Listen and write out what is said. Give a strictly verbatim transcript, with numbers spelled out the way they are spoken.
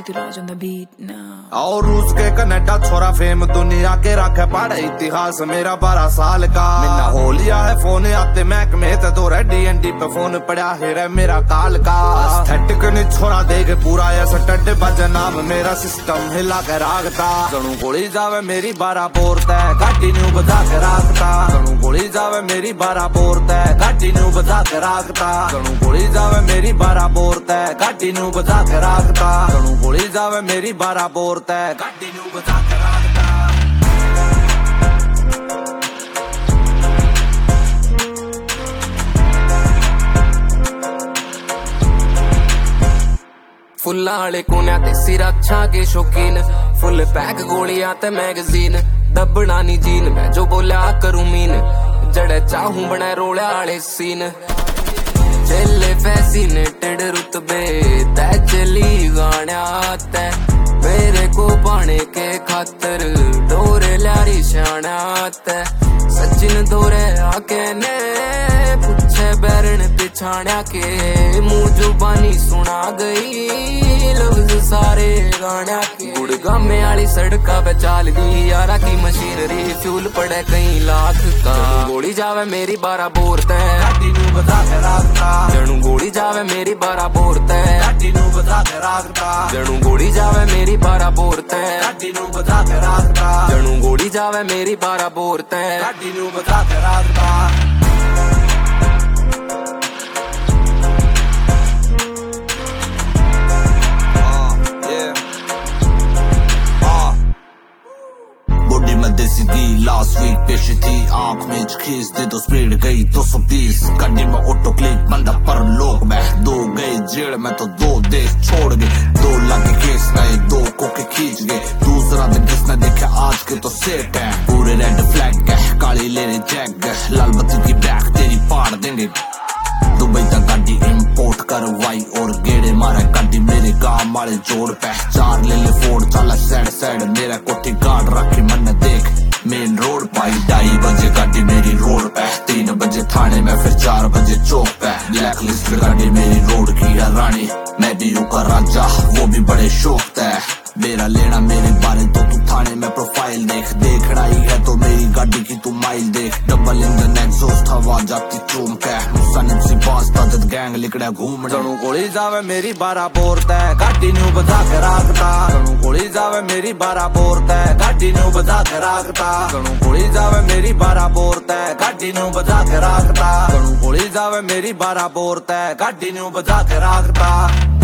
Raj on the beat now. और रूस के कनाडा छोरा फेम दुनिया के रखे पढ़े इतिहास मेरा बारह साल का मैंने हो लिया है फोन आते मैक में तो दो डी एन डी पे फोन पड़ा है रे मेरा काल का एस्थेटिक ने छोरा देख पूरा ऐसा टड्डे बजे नाम मेरा सिस्टम हिला के रागता जणू गोली जावे मेरी बारह पोरता है गाड़ी न्यू बजा के रागता जणू गोली जावे मेरी बारह पोरता है गाड़ी न्यू बजा के रागता जणू गोली जावे मेरी बारह पोरता है गाड़ी न्यू बजा के रागता जणू गोली जावे मेरी बारह पोरता है गाड़ी न्यू बजा के रागता फुल्ला आले कोन्या ते सिरा अच्छा के शौकीन फुल पैक गोलियां ते मैगजीन दबना नी जीन मैं जो बोला करूं मीन जड़े चाहूं बना रोड़ा आले सीन चले फैसिनेटेड रुतबे तै चली गाना तै मेरे को पाने के खातर डोरे लारी शाना तै सचिन दौरे आके ने पूछे बैरन पिछाड़ा के मुंह जुबानी सुना गई लफ्ज सारे गाना के गुड़गामे आली सड़का पे चाल दी यारा की मशीनरी फ्यूल पड़े कई लाख का गोली जावे मेरी बारह बोरते गाड़ी नू बजा के रागता जणू गोली जावे मेरी बारह बोरते गाड़ी नू बजा के रागता जणू गोली जावे मेरी बारह बोरते गाड़ी नू बजा के रागता जणू गोली जावे मेरी बारह बोरते गाड़ी नू बजा के रागता देसी घी लास्ट वीक पेशी थी आंख में खींच दे तो स्पीड गई दो सौ बीस गाड़ी में ऑटो क्लिक बंदा पर लोग में दो गए जेड़ में तो दो देश छोड़ गए दो लाख केस नए दो कोके खींच गए दूसरा दिन किसने देखा आज के तो सेट है पूरे रेड फ्लैग है काली लेने जैग लाल बत्ती की बैग तेरी पाड़ देंगे दुबई तक गाड़ी इंपोर्ट करवाई और गेड़े मारे गाड़ी मेरे गांव वाले जोड़ पे चार ले ले फोर्ड चला सैड सैड मेरा कोठी गार्ड रखी मन देख मेन रोड पाई ढाई बजे गाड़ी मेरी रोड पे तीन बजे थाने में फिर चार बजे चौक पे ब्लैक लिस्ट पे गाड़ी मेरी रोड की है रानी मैं भी का राजा वो भी बड़े शौक है मेरा लेना मेरे बारे तो तू थाने में प्रोफाइल देख देखना ही है तो मेरी गाड़ी की तू माइल देख डबल इंजन एग्जॉस्ट हवा जाती चूम के मुसन्निफ सी पास ताजत गैंग लिकड़ा घूम जणू गोली जावे मेरी बारह बोरता है गाड़ी न्यू बजा के रागता जणू गोली जावे मेरी बारह बोरता है गाड़ी न्यू बजा के रागता जणू गोली जावे मेरी बारह बोरता है गाड़ी न्यू बजा के रागता जणू गोली जावे मेरी बारह बोरता है गाड़ी न्यू बजा के रागता